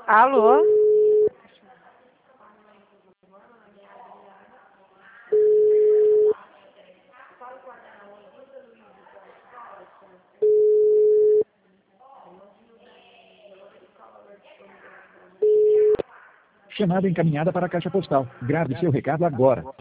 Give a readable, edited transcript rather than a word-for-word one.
Alô? Chamada encaminhada para a caixa postal. Grave seu recado agora.